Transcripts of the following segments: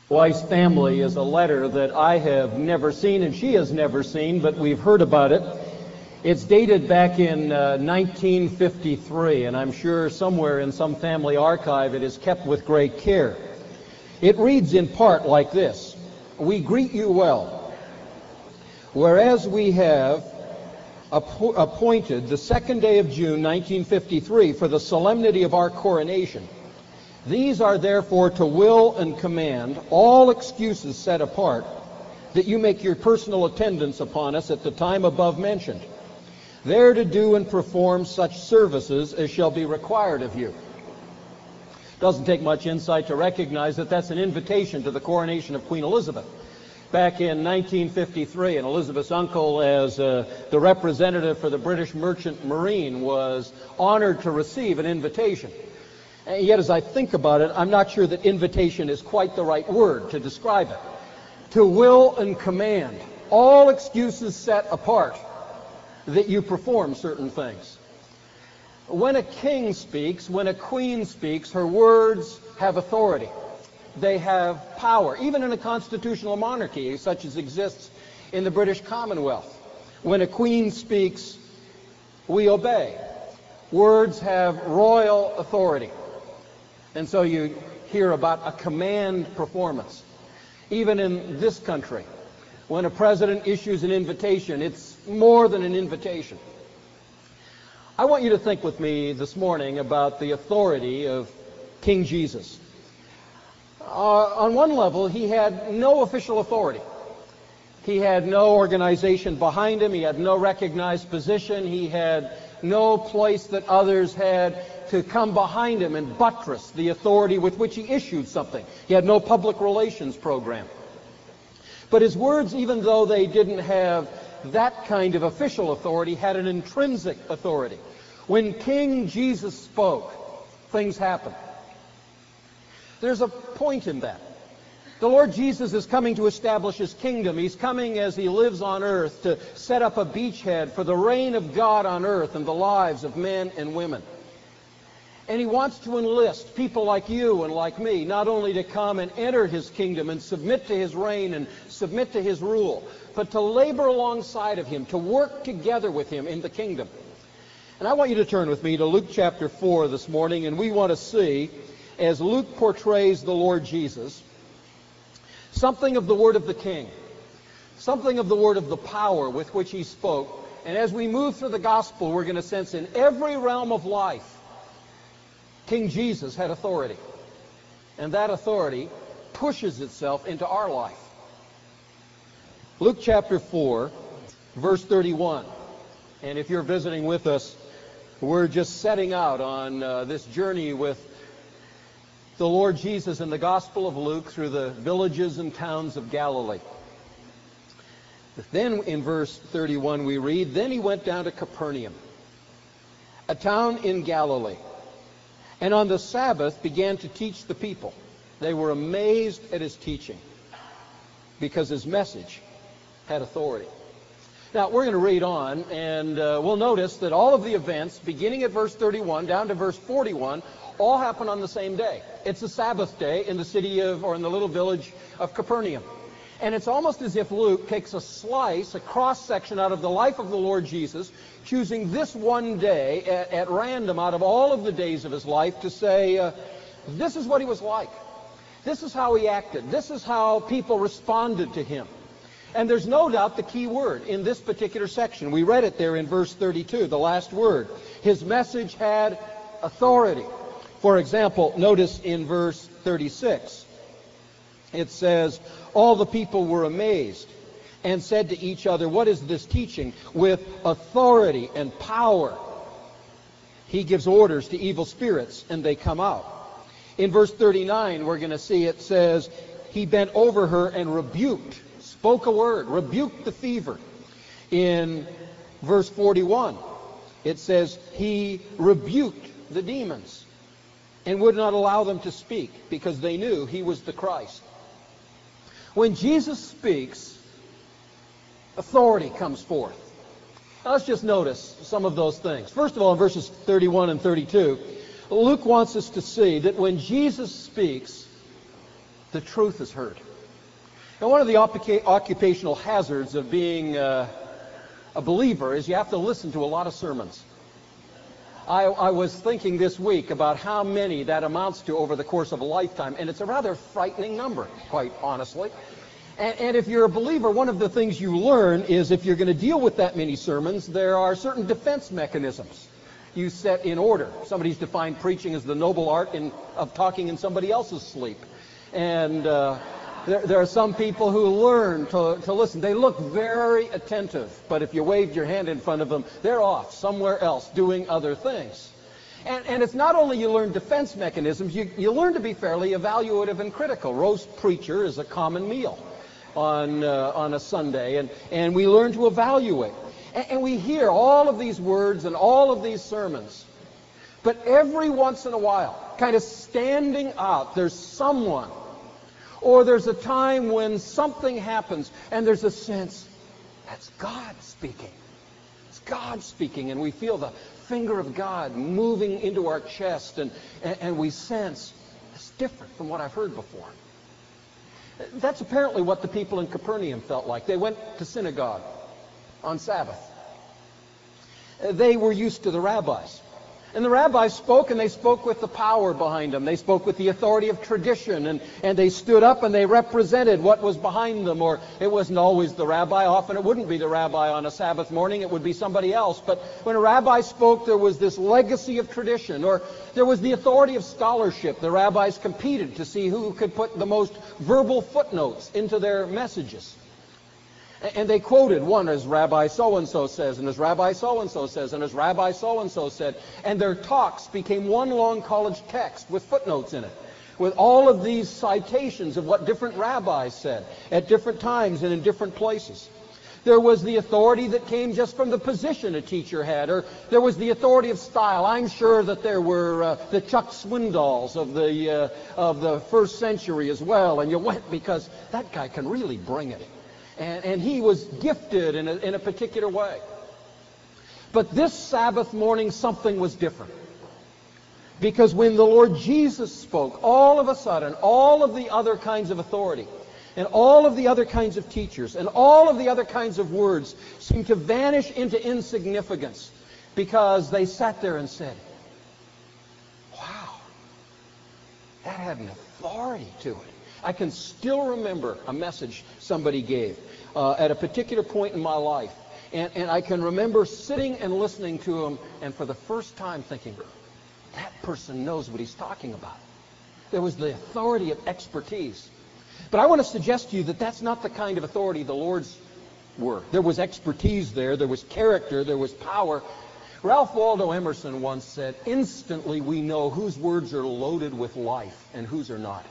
wife's family is a letter that I have never seen and she has never seen, but we've heard about it. It's dated back in 1953, and I'm sure somewhere in some family archive it is kept with great care. It reads in part like this: "We greet you well. Whereas we have appointed the 2nd day of June 1953 for the solemnity of our coronation, these are therefore to will and command, all excuses set apart, that you make your personal attendance upon us at the time above mentioned, there to do and perform such services as shall be required of you." Doesn't take much insight to recognize that that's an invitation to the coronation of Queen Elizabeth. Back in 1953, and Elizabeth's uncle, as the representative for the British Merchant Marine, was honored to receive an invitation. And yet, as I think about it, I'm not sure that invitation is quite the right word to describe it. To will and command, all excuses set apart, that you perform certain things. When a king speaks, when a queen speaks, her words have authority. They have power, even in a constitutional monarchy such as exists in the British Commonwealth. When a queen speaks, we obey. Words have royal authority. And so you hear about a command performance. Even in this country, when a president issues an invitation, it's more than an invitation. I want you to think with me this morning about the authority of King Jesus. On one level, he had no official authority. He had no organization behind him. He had no recognized position. He had no place that others had to come behind him and buttress the authority with which he issued something. He had no public relations program. But his words, even though they didn't have that kind of official authority, had an intrinsic authority. When King Jesus spoke, things happened. There's a point in that. The Lord Jesus is coming to establish his kingdom. He's coming as he lives on earth to set up a beachhead for the reign of God on earth and the lives of men and women. And he wants to enlist people like you and like me, not only to come and enter his kingdom and submit to his reign and submit to his rule, but to labor alongside of him, to work together with him in the kingdom. And I want you to turn with me to Luke chapter 4 this morning, and we want to see, as Luke portrays the Lord Jesus, something of the word of the King, something of the word of the power with which he spoke. And as we move through the gospel, we're going to sense in every realm of life, King Jesus had authority. And that authority pushes itself into our life. Luke chapter 4, verse 31. And if you're visiting with us, we're just setting out on this journey with the Lord Jesus in the Gospel of Luke through the villages and towns of Galilee. Then in verse 31 we read, "Then he went down to Capernaum, a town in Galilee, and on the Sabbath began to teach the people. They were amazed at his teaching, because his message had authority." Now, we're going to read on, and we'll notice that all of the events, beginning at verse 31 down to verse 41, all happen on the same day. It's a Sabbath day in the city of, or in the little village of Capernaum. And it's almost as if Luke takes a slice, a cross-section out of the life of the Lord Jesus, choosing this one day at random out of all of the days of his life to say, this is what he was like. This is how he acted. This is how people responded to him. And there's no doubt the key word in this particular section. We read it there in verse 32, the last word. His message had authority. For example, notice in verse 36, it says, "All the people were amazed and said to each other, 'What is this teaching? With authority and power he gives orders to evil spirits, and they come out.'" In verse 39, we're going to see it says, "He bent over her and rebuked," spoke a word, rebuked the fever. In verse 41, it says, "He rebuked the demons and would not allow them to speak, because they knew he was the Christ." When Jesus speaks, authority comes forth. Now let's just notice some of those things. First of all, in verses 31 and 32, Luke wants us to see that when Jesus speaks, the truth is heard. And one of the occupational hazards of being a believer is you have to listen to a lot of sermons. I was thinking this week about how many that amounts to over the course of a lifetime, and it's a rather frightening number, quite honestly. And if you're a believer, one of the things you learn is if you're going to deal with that many sermons, there are certain defense mechanisms you set in order. Somebody's defined preaching as the noble art of talking in somebody else's sleep. And there are some people who learn to listen. They look very attentive, but if you waved your hand in front of them, they're off somewhere else doing other things. And it's not only you learn defense mechanisms, you learn to be fairly evaluative and critical. Roast preacher is a common meal on a Sunday, and we learn to evaluate. And we hear all of these words and all of these sermons. But every once in a while, kind of standing out, there's someone, or there's a time when something happens, and there's a sense, that's God speaking. It's God speaking, and we feel the finger of God moving into our chest, and we sense, it's different from what I've heard before. That's apparently what the people in Capernaum felt like. They went to synagogue on Sabbath. They were used to the rabbis. And the rabbis spoke, and they spoke with the power behind them. They spoke with the authority of tradition, and they stood up and they represented what was behind them. Or it wasn't always the rabbi. Often it wouldn't be the rabbi on a Sabbath morning. It would be somebody else. But when a rabbi spoke, there was this legacy of tradition, or there was the authority of scholarship. The rabbis competed to see who could put the most verbal footnotes into their messages. And they quoted one as Rabbi so-and-so says, and as Rabbi so-and-so says, and as Rabbi so-and-so said. And their talks became one long college text with footnotes in it, with all of these citations of what different rabbis said at different times and in different places. There was the authority that came just from the position a teacher had, or there was the authority of style. I'm sure that there were the Chuck Swindols of the first century as well, and you went because that guy can really bring it. And he was gifted in a particular way. But this Sabbath morning, something was different. Because when the Lord Jesus spoke, all of a sudden, all of the other kinds of authority, and all of the other kinds of teachers, and all of the other kinds of words seemed to vanish into insignificance, because they sat there and said, wow, that had an authority to it. I can still remember a message somebody gave at a particular point in my life. And I can remember sitting and listening to him, and for the first time thinking, that person knows what he's talking about. There was the authority of expertise. But I want to suggest to you that that's not the kind of authority the Lord's were. There was expertise there. There was character. There was power. Ralph Waldo Emerson once said, instantly we know whose words are loaded with life and whose are not.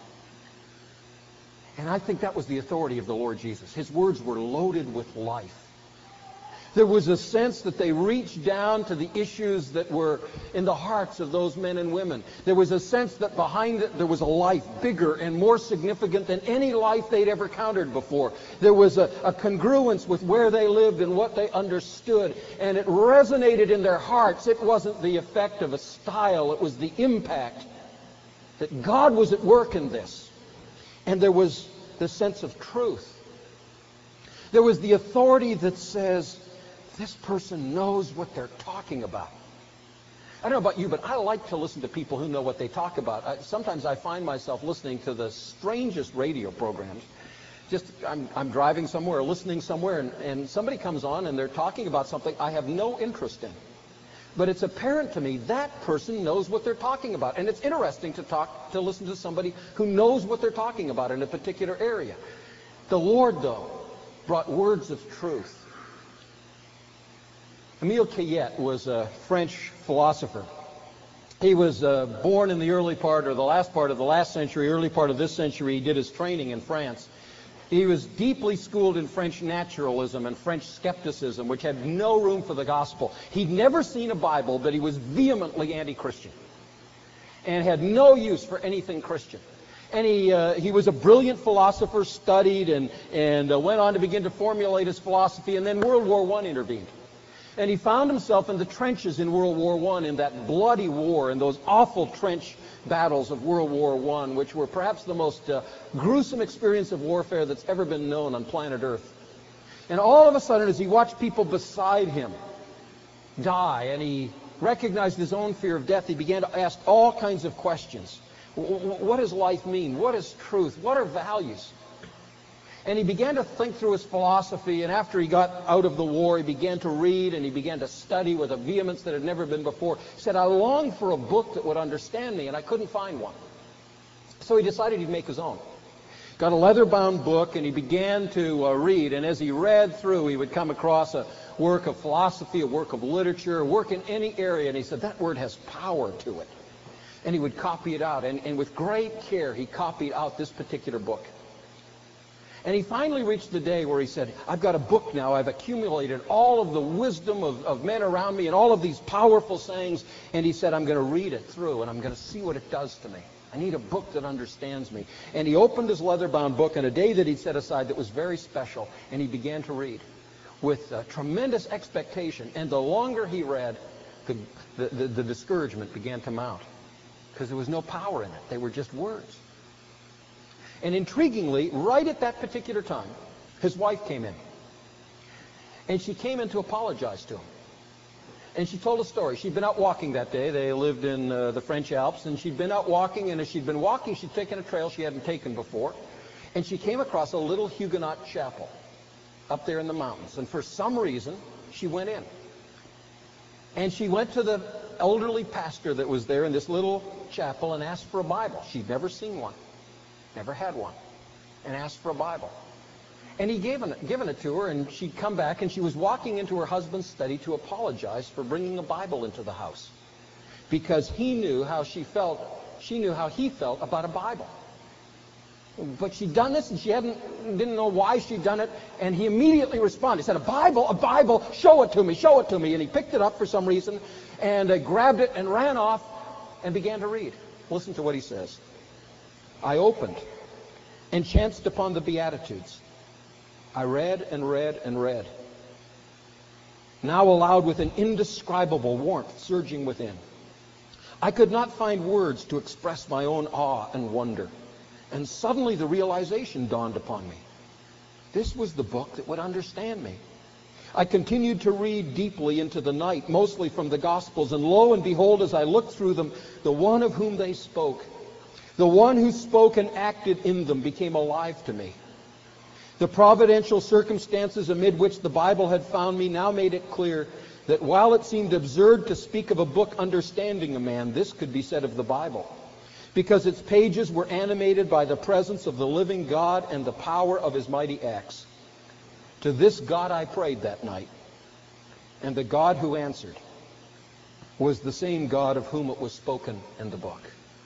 And I think that was the authority of the Lord Jesus. His words were loaded with life. There was a sense that they reached down to the issues that were in the hearts of those men and women. There was a sense that behind it there was a life bigger and more significant than any life they'd ever encountered before. There was a congruence with where they lived and what they understood, and it resonated in their hearts. It wasn't the effect of a style, it was the impact that God was at work in this. And there was the sense of truth. There was the authority that says, this person knows what they're talking about. I don't know about you, but I like to listen to people who know what they talk about. Sometimes I find myself listening to the strangest radio programs. I'm driving somewhere or listening somewhere, and somebody comes on and they're talking about something I have no interest in. But it's apparent to me that person knows what they're talking about. And it's interesting to listen to somebody who knows what they're talking about in a particular area. The Lord, though, brought words of truth. Émile Cayet was a French philosopher. He was born in the early part, or the last part of the last century, early part of this century. He did his training in France. He was deeply schooled in French naturalism and French skepticism, which had no room for the gospel. He'd never seen a Bible, but he was vehemently anti-Christian and had no use for anything Christian. And he was a brilliant philosopher, studied, and went on to begin to formulate his philosophy, and then World War I intervened. And he found himself in the trenches in World War I, in that bloody war, in those awful trench battles of World War I, which were perhaps the most gruesome experience of warfare that's ever been known on planet Earth. And all of a sudden, as he watched people beside him die, and he recognized his own fear of death, he began to ask all kinds of questions. What does life mean? What is truth? What are values? And he began to think through his philosophy, and after he got out of the war, he began to read and he began to study with a vehemence that had never been before. He said, I longed for a book that would understand me, and I couldn't find one. So he decided he'd make his own. Got a leather-bound book, and he began to read, and as he read through, he would come across a work of philosophy, a work of literature, a work in any area, and he said, that word has power to it. And he would copy it out, and with great care, he copied out this particular book. And he finally reached the day where he said, I've got a book now. I've accumulated all of the wisdom of men around me and all of these powerful sayings. And he said, I'm going to read it through and I'm going to see what it does to me. I need a book that understands me. And he opened his leather-bound book on a day that he'd set aside that was very special. And he began to read with tremendous expectation. And the longer he read, the discouragement began to mount. Because there was no power in it. They were just words. And intriguingly, right at that particular time, his wife came in. And she came in to apologize to him. And she told a story. She'd been out walking that day. They lived in the French Alps. And she'd been out walking. And as she'd been walking, she'd taken a trail she hadn't taken before. And she came across a little Huguenot chapel up there in the mountains. And for some reason, she went in. And she went to the elderly pastor that was there in this little chapel and asked for a Bible. She'd never seen one. Never had one, and asked for a Bible. And he given it to her, and she'd come back, and she was walking into her husband's study to apologize for bringing a Bible into the house. Because he knew how she knew how he felt about a Bible. But she'd done this, and she didn't know why she'd done it, and he immediately responded. He said, a Bible, show it to me. And he picked it up for some reason, and grabbed it, and ran off, and began to read. Listen to what he says. I opened and chanced upon the Beatitudes. I read and read and read. Now aloud with an indescribable warmth surging within. I could not find words to express my own awe and wonder. And suddenly the realization dawned upon me. This was the book that would understand me. I continued to read deeply into the night, mostly from the Gospels, and lo and behold, as I looked through them, the one of whom they spoke, the one who spoke and acted in them, became alive to me. The providential circumstances amid which the Bible had found me now made it clear that while it seemed absurd to speak of a book understanding a man, this could be said of the Bible, because its pages were animated by the presence of the living God and the power of his mighty acts. To this God I prayed that night, and the God who answered was the same God of whom it was spoken in the book.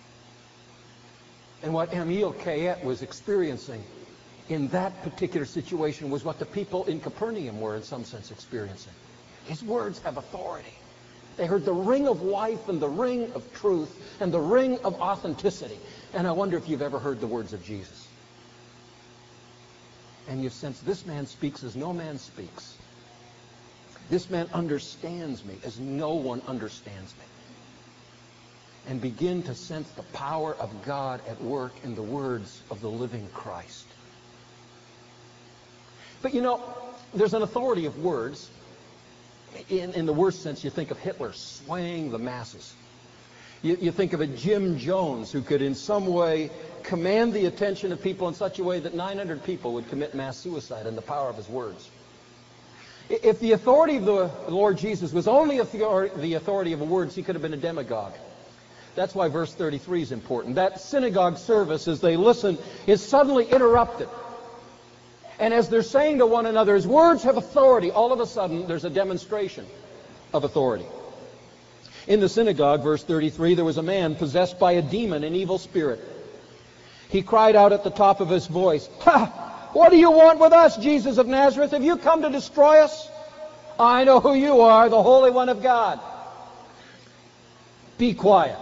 And what Emile Cayet was experiencing in that particular situation was what the people in Capernaum were in some sense experiencing. His words have authority. They heard the ring of life and the ring of truth and the ring of authenticity. And I wonder if you've ever heard the words of Jesus. And you sense this man speaks as no man speaks. This man understands me as no one understands me. And begin to sense the power of God at work in the words of the living Christ. But you know, there's an authority of words. In the worst sense, you think of Hitler swaying the masses. You think of a Jim Jones who could in some way command the attention of people in such a way that 900 people would commit mass suicide in the power of his words. If the authority of the Lord Jesus was only the authority of words, he could have been a demagogue. That's why verse 33 is important. That synagogue service, as they listen, is suddenly interrupted. And as they're saying to one another, his words have authority, all of a sudden there's a demonstration of authority. In the synagogue, verse 33, there was a man possessed by a demon, an evil spirit. He cried out at the top of his voice, "Ha! What do you want with us, Jesus of Nazareth? Have you come to destroy us? I know who you are, the Holy One of God." Be quiet.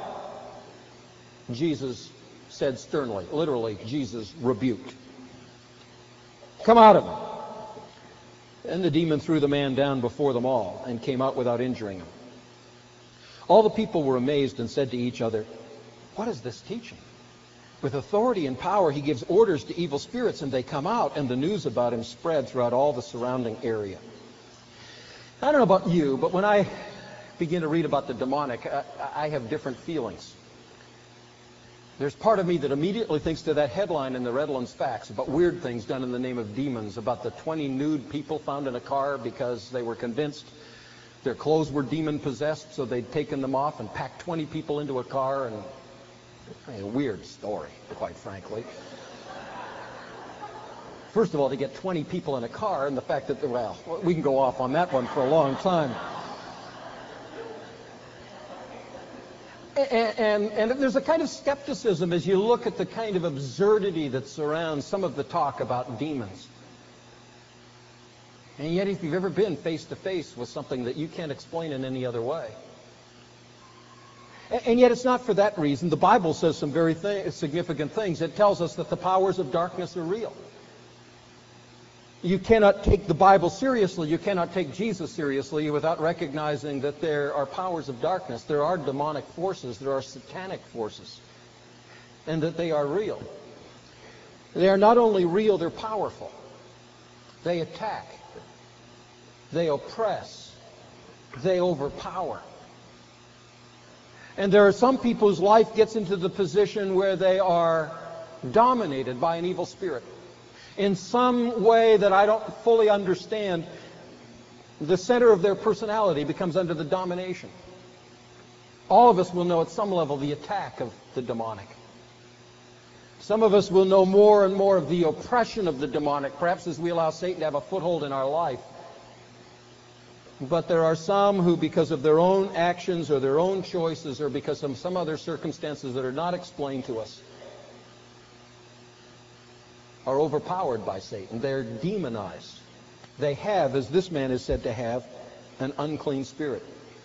Jesus said sternly. Literally, Jesus rebuked. Come out of him. And the demon threw the man down before them all and came out without injuring him. All the people were amazed and said to each other, "What is this teaching? With authority and power he gives orders to evil spirits and they come out," and the news about him spread throughout all the surrounding area. I don't know about you, but when I begin to read about the demonic, I have different feelings. There's part of me that immediately thinks to that headline in the Redlands Facts about weird things done in the name of demons, about the 20 nude people found in a car because they were convinced their clothes were demon-possessed, so they'd taken them off and packed 20 people into a car, and a weird story, quite frankly. First of all, to get 20 people in a car, and the fact that, well, we can go off on that one for a long time. And there's a kind of skepticism as you look at the kind of absurdity that surrounds some of the talk about demons. And yet, if you've ever been face to face with something that you can't explain in any other way. And yet, it's not for that reason. The Bible says some very significant things. It tells us that the powers of darkness are real. You cannot take the Bible seriously. You cannot take Jesus seriously without recognizing that there are powers of darkness. There are demonic forces. There are satanic forces. And that they are real. They are not only real, they're powerful. They attack. They oppress. They overpower. And there are some people whose life gets into the position where they are dominated by an evil spirit. In some way that I don't fully understand, the center of their personality becomes under the domination. All of us will know at some level the attack of the demonic. Some of us will know more and more of the oppression of the demonic, perhaps as we allow Satan to have a foothold in our life. But there are some who, because of their own actions or their own choices or because of some other circumstances that are not explained to us, are overpowered by Satan. They're demonized. They have, as this man is said to have, an unclean spirit.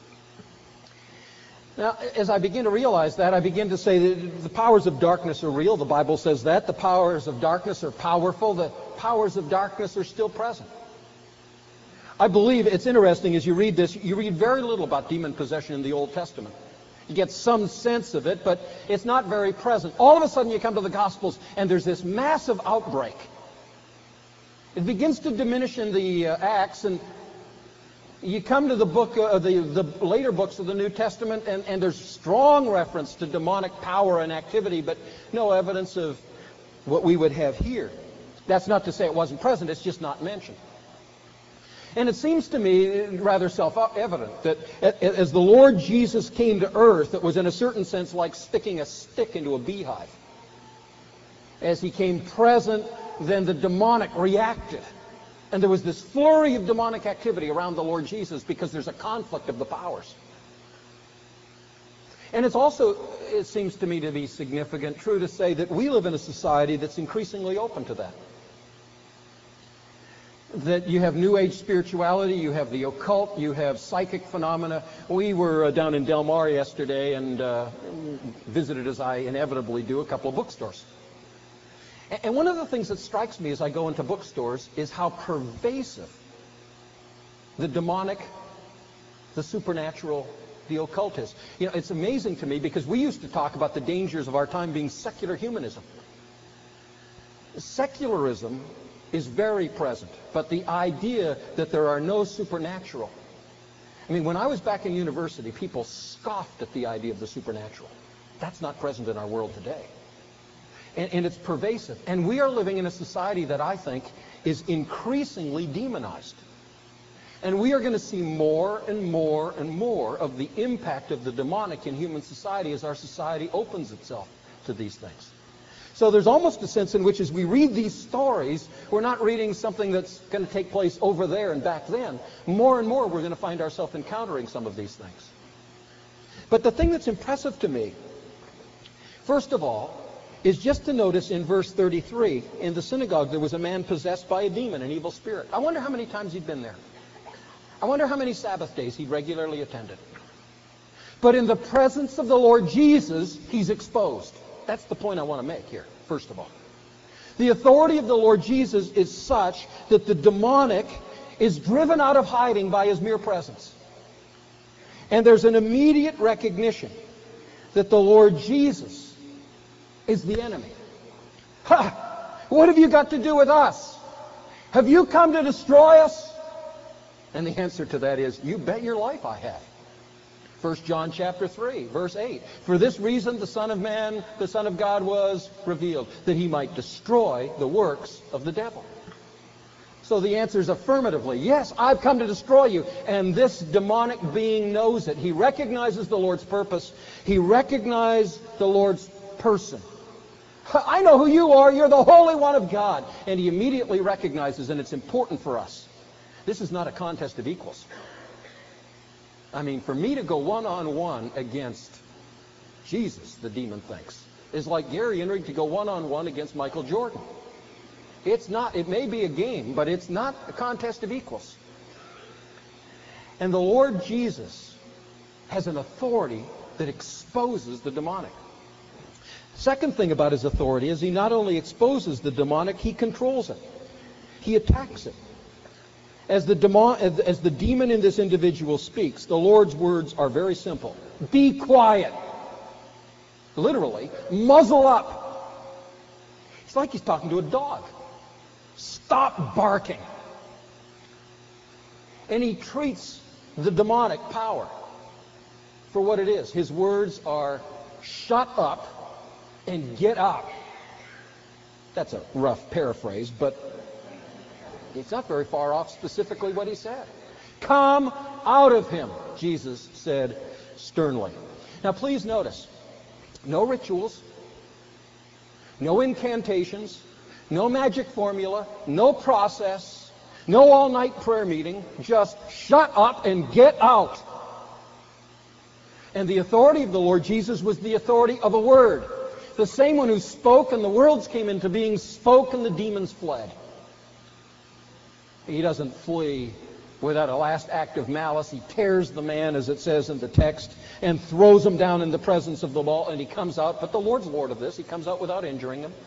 Now, as I begin to realize that, I begin to say that the powers of darkness are real. The Bible says that. The powers of darkness are powerful. The powers of darkness are still present. I believe it's interesting as you read this, you read very little about demon possession in the Old Testament. You get some sense of it, but it's not very present. All of a sudden you come to the Gospels and there's this massive outbreak. It begins to diminish in the Acts, and you come to the book, the later books of the New Testament, and there's strong reference to demonic power and activity, but no evidence of what we would have here. That's not to say it wasn't present, it's just not mentioned. And it seems to me rather self-evident that as the Lord Jesus came to earth, it was in a certain sense like sticking a stick into a beehive. As he came present, then the demonic reacted. And there was this flurry of demonic activity around the Lord Jesus because there's a conflict of the powers. And it's also, it seems to me to be significant, true to say that we live in a society that's increasingly open to that. That you have New Age spirituality, you have the occult, you have psychic phenomena. We were down in Del Mar yesterday and visited, as I inevitably do, a couple of bookstores. And one of the things that strikes me as I go into bookstores is how pervasive the demonic, the supernatural, the occult is. You know, it's amazing to me because we used to talk about the dangers of our time being secular humanism. Secularism is very present, but the idea that there are no supernatural. I mean, when I was back in university, people scoffed at the idea of the supernatural. That's not present in our world today. And it's pervasive. And we are living in a society that I think is increasingly demonized. And we are going to see more and more and more of the impact of the demonic in human society as our society opens itself to these things. So there's almost a sense in which as we read these stories, we're not reading something that's going to take place over there and back then. More and more we're going to find ourselves encountering some of these things. But the thing that's impressive to me, first of all, is just to notice in verse 33, in the synagogue there was a man possessed by a demon, an evil spirit. I wonder how many times he'd been there. I wonder how many Sabbath days he regularly attended. But in the presence of the Lord Jesus, he's exposed. That's the point I want to make here, first of all. The authority of the Lord Jesus is such that the demonic is driven out of hiding by his mere presence. And there's an immediate recognition that the Lord Jesus is the enemy. Ha! What have you got to do with us? Have you come to destroy us? And the answer to that is, you bet your life I have. 1 John chapter 3, verse 8. For this reason the Son of Man, the Son of God was revealed, that he might destroy the works of the devil. So the answer is affirmatively, yes, I've come to destroy you. And this demonic being knows it. He recognizes the Lord's purpose. He recognizes the Lord's person. I know who you are. You're the Holy One of God. And he immediately recognizes, and it's important for us, this is not a contest of equals. I mean, for me to go one-on-one against Jesus, the demon thinks, is like Gary Enrig to go one-on-one against Michael Jordan. It's not, it may be a game, but it's not a contest of equals. And the Lord Jesus has an authority that exposes the demonic. Second thing about his authority is he not only exposes the demonic, he controls it. He attacks it. As the demon in this individual speaks, the Lord's words are very simple. Be quiet. Literally, muzzle up. It's like he's talking to a dog. Stop barking. And he treats the demonic power for what it is. His words are, shut up and get out. That's a rough paraphrase, but it's not very far off specifically what he said. Come out of him, Jesus said sternly. Now please notice, no rituals, no incantations, no magic formula, no process, no all-night prayer meeting, just shut up and get out. And the authority of the Lord Jesus was the authority of a word. The same one who spoke and the worlds came into being spoke and the demons fled. He doesn't flee without a last act of malice. He tears the man, as it says in the text, and throws him down in the presence of the law, and he comes out. But the Lord's Lord of this. He comes out without injuring him.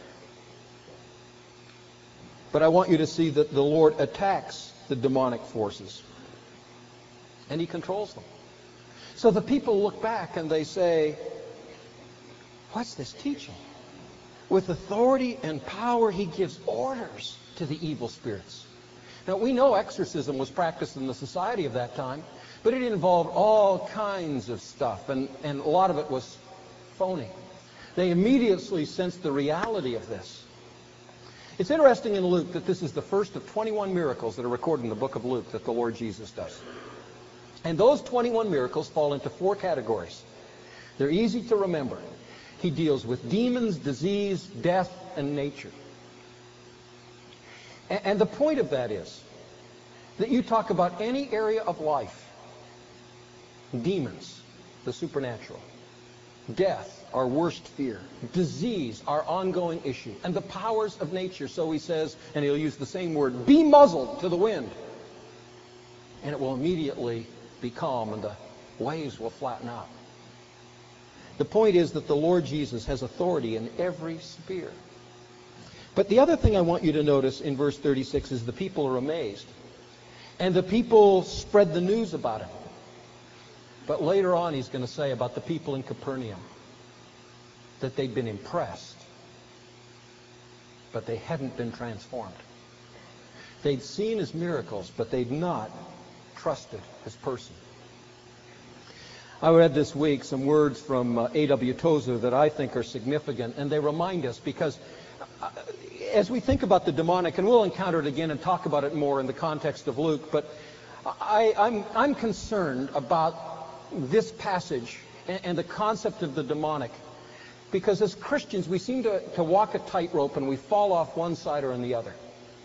But I want you to see that the Lord attacks the demonic forces, and he controls them. So the people look back and they say, what's this teaching? With authority and power, he gives orders to the evil spirits. Now, we know exorcism was practiced in the society of that time, but it involved all kinds of stuff, and a lot of it was phony. They immediately sensed the reality of this. It's interesting in Luke that this is the first of 21 miracles that are recorded in the book of Luke that the Lord Jesus does. And those 21 miracles fall into 4 categories. They're easy to remember. He deals with demons, disease, death, and nature. And the point of that is that you talk about any area of life, demons, the supernatural, death, our worst fear, disease, our ongoing issue, and the powers of nature. So he says, and he'll use the same word, be muzzled to the wind. And it will immediately be calm and the waves will flatten out. The point is that the Lord Jesus has authority in every sphere. But the other thing I want you to notice in verse 36 is the people are amazed. And the people spread the news about him. But later on he's going to say about the people in Capernaum that they'd been impressed, but they hadn't been transformed. They'd seen his miracles, but they'd not trusted his person. I read this week some words from A.W. Tozer that I think are significant, and they remind us because as we think about the demonic, and we'll encounter it again and talk about it more in the context of Luke, but I'm concerned about this passage and the concept of the demonic, because as Christians we seem to walk a tightrope and we fall off one side or on the other.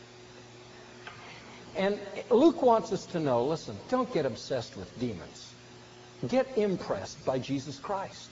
And Luke wants us to know, listen, don't get obsessed with demons. Get impressed by Jesus Christ.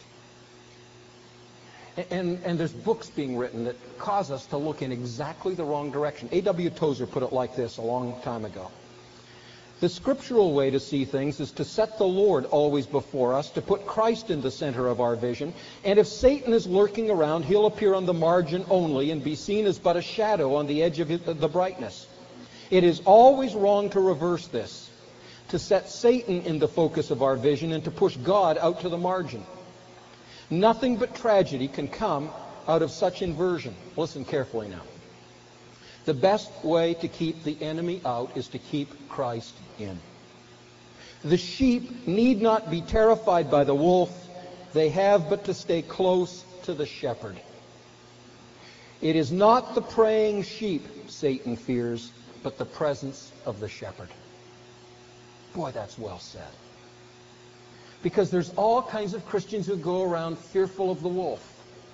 And there's books being written that cause us to look in exactly the wrong direction. A.W. Tozer put it like this a long time ago. The scriptural way to see things is to set the Lord always before us, to put Christ in the center of our vision. And if Satan is lurking around, he'll appear on the margin only and be seen as but a shadow on the edge of the brightness. It is always wrong to reverse this, to set Satan in the focus of our vision and to push God out to the margin. Nothing but tragedy can come out of such inversion. Listen carefully now. The best way to keep the enemy out is to keep Christ in. The sheep need not be terrified by the wolf. They have but to stay close to the shepherd. It is not the preying sheep Satan fears, but the presence of the shepherd. Boy, that's well said. Because there's all kinds of Christians who go around fearful of the wolf.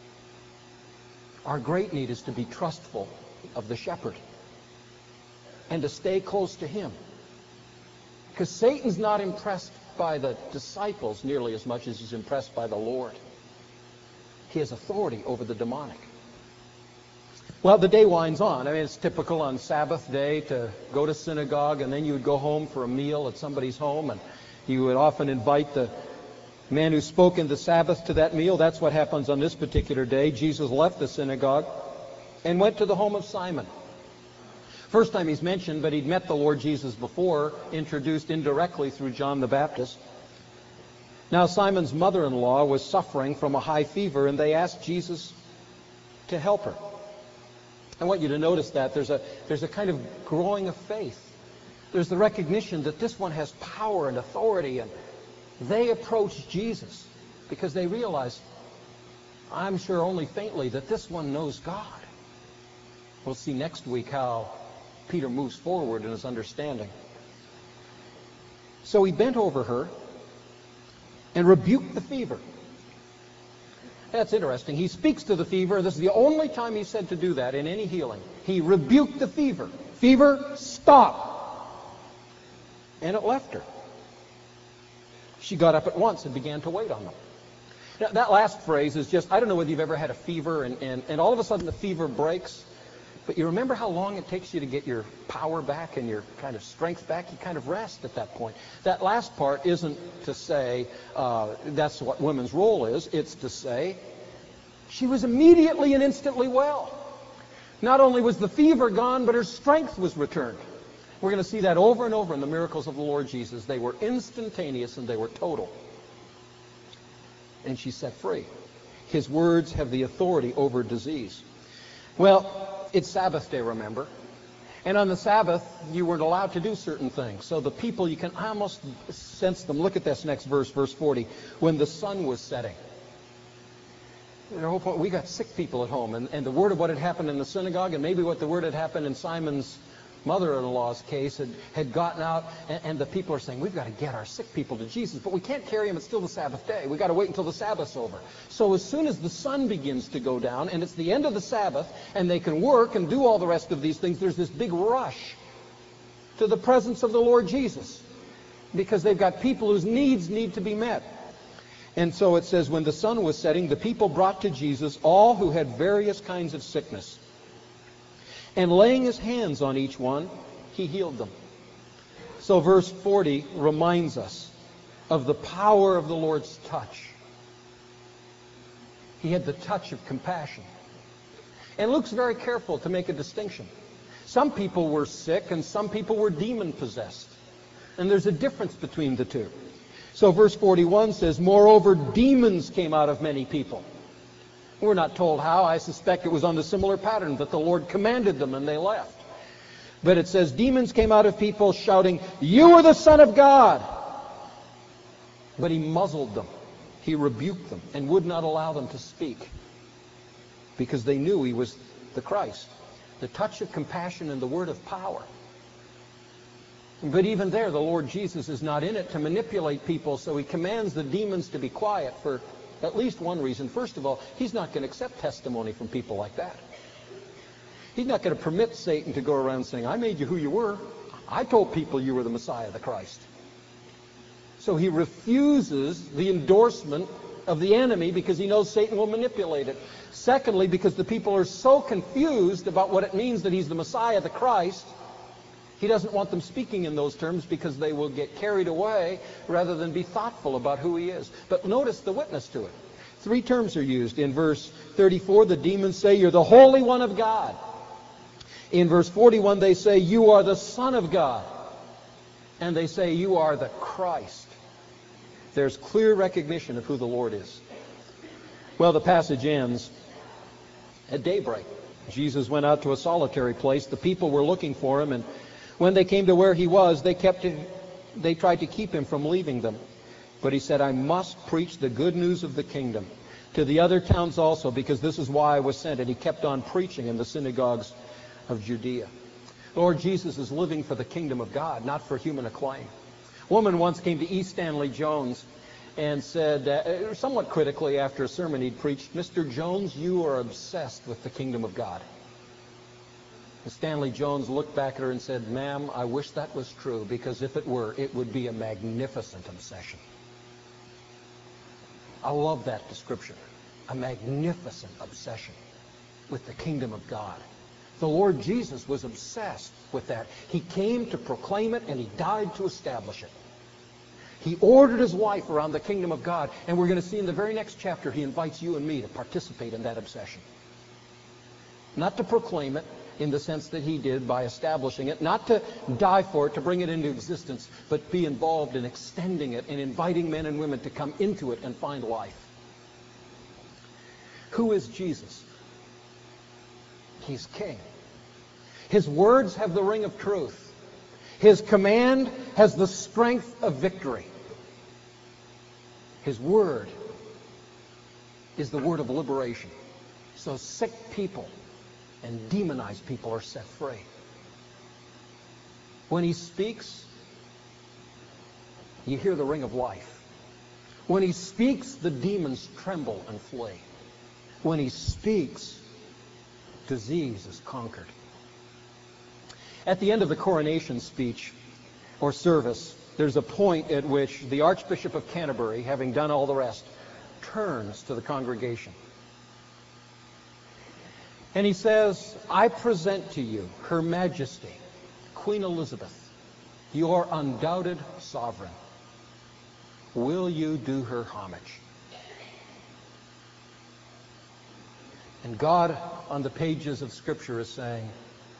Our great need is to be trustful of the shepherd and to stay close to him. Because Satan's not impressed by the disciples nearly as much as he's impressed by the Lord. He has authority over the demonic. Well, the day winds on. I mean, it's typical on Sabbath day to go to synagogue, and then you would go home for a meal at somebody's home, and you would often invite the man who spoke in the Sabbath to that meal. That's what happens on this particular day. Jesus left the synagogue and went to the home of Simon. First time he's mentioned, but he'd met the Lord Jesus before, introduced indirectly through John the Baptist. Now Simon's mother-in-law was suffering from a high fever, and they asked Jesus to help her. I want you to notice that there's a kind of growing of faith. There's the recognition that this one has power and authority, and they approach Jesus because they realize, I'm sure only faintly, that this one knows God. We'll see next week how Peter moves forward in his understanding. So he bent over her and rebuked the fever. That's interesting. He speaks to the fever. This is the only time he's said to do that in any healing. He rebuked the fever. Fever, stop. And it left her. She got up at once and began to wait on them. Now, that last phrase is just, I don't know whether you've ever had a fever and all of a sudden the fever breaks. But you remember how long it takes you to get your power back and your kind of strength back? You kind of rest at that point. That last part isn't to say that's what women's role is. It's to say she was immediately and instantly well. Not only was the fever gone, but her strength was returned. We're going to see that over and over in the miracles of the Lord Jesus. They were instantaneous and they were total. And she's set free. His words have the authority over disease. Well, it's Sabbath day, remember? And on the Sabbath, you weren't allowed to do certain things. So the people, you can almost sense them. Look at this next verse, verse 40. When the sun was setting. We got sick people at home. And the word of what had happened in the synagogue, and maybe what the word had happened in Simon's mother-in-law's case had gotten out, and the people are saying, we've got to get our sick people to Jesus, but we can't carry them. It's still the Sabbath day. We've got to wait until the Sabbath's over. So as soon as the sun begins to go down, and it's the end of the Sabbath, and they can work and do all the rest of these things, there's this big rush to the presence of the Lord Jesus, because they've got people whose needs need to be met. And so it says, when the sun was setting, the people brought to Jesus all who had various kinds of sickness. And laying his hands on each one, he healed them. So verse 40 reminds us of the power of the Lord's touch. He had the touch of compassion. And Luke's very careful to make a distinction. Some people were sick and some people were demon-possessed. And there's a difference between the two. So verse 41 says, moreover, demons came out of many people. We're not told how. I suspect it was on the similar pattern that the Lord commanded them and they left. But it says, demons came out of people shouting, you are the Son of God. But he muzzled them. He rebuked them and would not allow them to speak because they knew he was the Christ. The touch of compassion and the word of power. But even there, the Lord Jesus is not in it to manipulate people, so he commands the demons to be quiet for at least one reason. First of all, he's not going to accept testimony from people like that. He's not going to permit Satan to go around saying, I made you who you were. I told people you were the Messiah, the Christ. So he refuses the endorsement of the enemy because he knows Satan will manipulate it. Secondly, because the people are so confused about what it means that he's the Messiah, the Christ, he doesn't want them speaking in those terms because they will get carried away rather than be thoughtful about who he is. But notice the witness to it. 3 terms are used. In verse 34, the demons say, you're the Holy One of God. In verse 41, they say, "You are the Son of God." And they say, "You are the Christ." There's clear recognition of who the Lord is. Well, the passage ends at daybreak. Jesus went out to a solitary place. The people were looking for him, and when they came to where he was, they tried to keep him from leaving them. But he said, "I must preach the good news of the kingdom to the other towns also, because this is why I was sent." And he kept on preaching in the synagogues of Judea. Lord Jesus is living for the kingdom of God, not for human acclaim. A woman once came to E. Stanley Jones and said, somewhat critically after a sermon he'd preached, "Mr. Jones, you are obsessed with the kingdom of God." And Stanley Jones looked back at her and said, "Ma'am, I wish that was true, because if it were, it would be a magnificent obsession." I love that description. A magnificent obsession with the kingdom of God. The Lord Jesus was obsessed with that. He came to proclaim it, and he died to establish it. He ordered his life around the kingdom of God, and we're going to see in the very next chapter he invites you and me to participate in that obsession. Not to proclaim it in the sense that he did by establishing it, not to die for it, to bring it into existence, but be involved in extending it and inviting men and women to come into it and find life. Who is Jesus? He's king. His words have the ring of truth. His command has the strength of victory. His word is the word of liberation. So sick people and demonized people are set free. When he speaks, you hear the ring of life. When he speaks, the demons tremble and flee. When he speaks, disease is conquered. At the end of the coronation speech or service, there's a point at which the Archbishop of Canterbury, having done all the rest, turns to the congregation. And he says, "I present to you Her Majesty, Queen Elizabeth, your undoubted sovereign. Will you do her homage?" And God, on the pages of Scripture, is saying,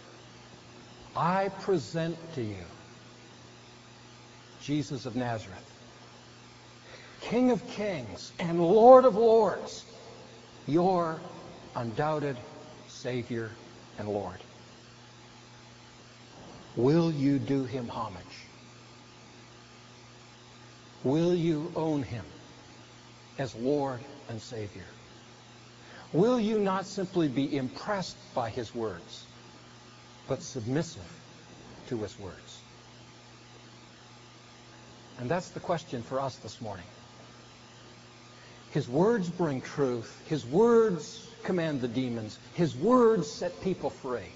"I present to you Jesus of Nazareth, King of kings and Lord of lords, your undoubted Savior and Lord. Will you do him homage? Will you own him as Lord and Savior? Will you not simply be impressed by his words, but submissive to his words?" And that's the question for us this morning. His words bring truth. His words command the demons. His words set people free.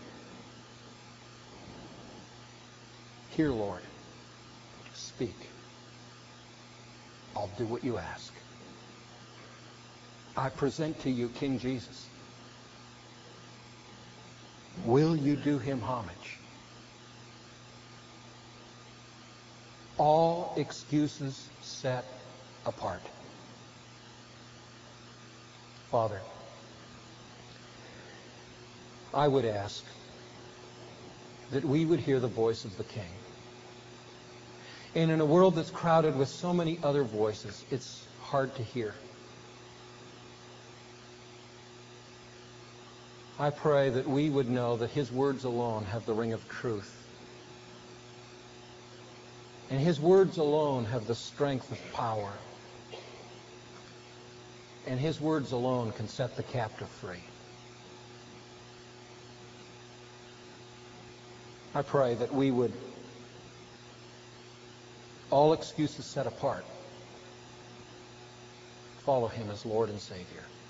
Hear, Lord. Speak. I'll do what you ask. I present to you King Jesus. Will you do him homage? All excuses set apart. Father, I would ask that we would hear the voice of the King. And in a world that's crowded with so many other voices, it's hard to hear. I pray that we would know that his words alone have the ring of truth. And his words alone have the strength of power. And his words alone can set the captive free. I pray that we would, all excuses set apart, follow him as Lord and Savior.